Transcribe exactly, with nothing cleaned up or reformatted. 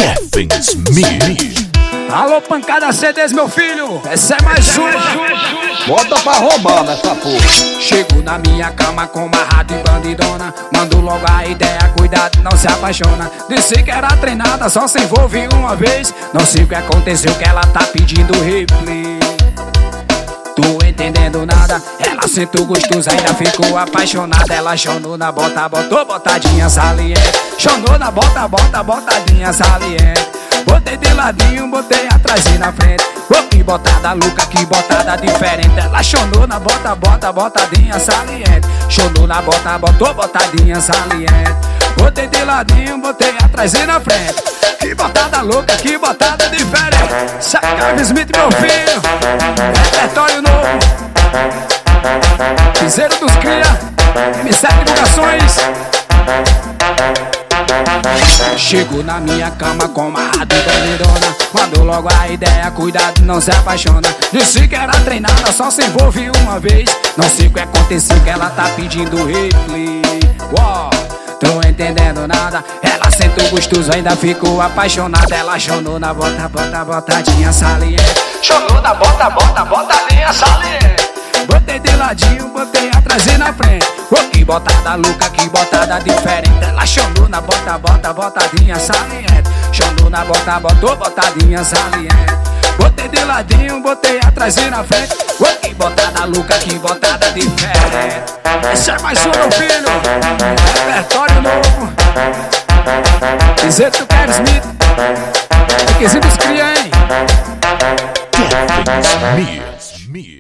Kevin Smith. Alô, pancada C Ds, meu filho, essa é mais uma. Bota pra roubar nessa porra. Chego na minha cama com uma rato e bandidona. Mando logo a ideia, cuidado, não se apaixona. Disse que era treinada, só se envolve uma vez. Não sei o que aconteceu, que ela tá pedindo replay. Tô entendendo nada, ela sentou gostoso, ainda ficou apaixonada. Ela chonou na bota, botou botadinha saliente. Chonou na bota, bota, botadinha saliente. Botei de ladinho, botei atrás e na frente. Oh, que botada louca, que botada diferente. Ela chonou na bota, bota, botadinha saliente. Chonou na bota, botou botadinha saliente. Botei de ladinho, botei atrás e na frente. Que botada louca, que botada diferente. Sai Kevin Smith, meu filho, repertório novo. Piseiro dos Cria, M sete Divulgações. Chego na minha cama com uma rato e bandidona. Mandou logo a ideia, cuidado, não se apaixona. Disse que era treinada, só se envolve uma vez. Não sei o que aconteceu, que ela tá pedindo replay. Uou, tô entendendo nada. Ela sentou gostoso, ainda ficou apaixonada. Ela chonou na bota, bota, botadinha saliente. Chonou na bota, bota, botadinha saliente. Botei de ladinho, botei atrás e na frente. Oh, que botada louca, que botada diferente. Ela chonou na bota, bota, botadinha saliente. Chonou na bota, botou botadinha saliente. Botei de ladinho, botei atrás e na frente. Oh, que botada louca, que botada diferente. Esse é mais um, meu filho, repertório novo. Piseiro do Kevin Smith, Requisitos Cria, hein? Kevin Smith.